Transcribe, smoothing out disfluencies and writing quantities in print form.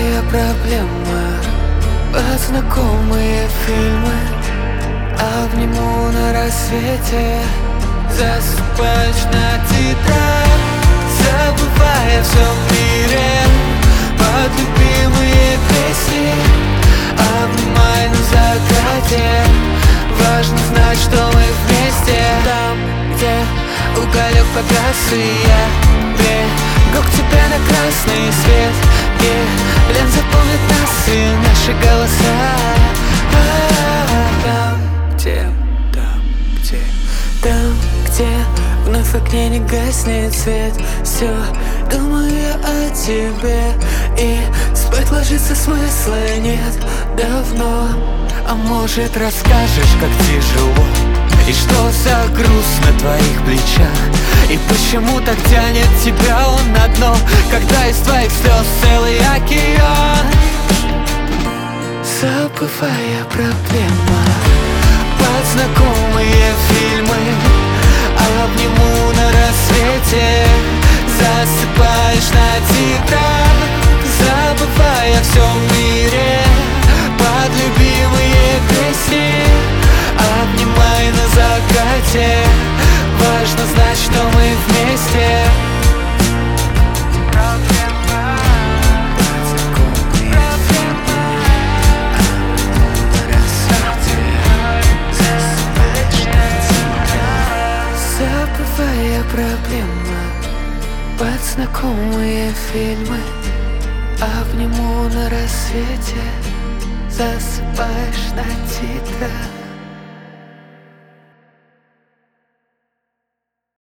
Забывая проблемы, под знакомые фильмы. Обниму на рассвете, засыпаешь на титрах, забывая все в мире, под любимые песни. Обнимай на закате, важно знать, что мы вместе. Там, где уголек погас, и я бегу к тебе на красный свет, и лен запомнит нас и наши голоса. Там, где вновь в окне не гаснет свет, все думаю я о тебе, и спать ложиться смысла нет давно. А может, расскажешь, как тяжело, и что за груз на твоих плечах, и почему так тянет тебя он на дно, когда из твоих слез целый океан. Забывая проблемы, под знакомые фильмы. Обниму на рассвете, засыпаешь на титрах, забывая все в мире, под любимые песни. Обнимай на закате, важно знать, что мы вместе. Забывая проблемы, под знакомые фильмы. Обниму на рассвете, засыпаешь на титрах.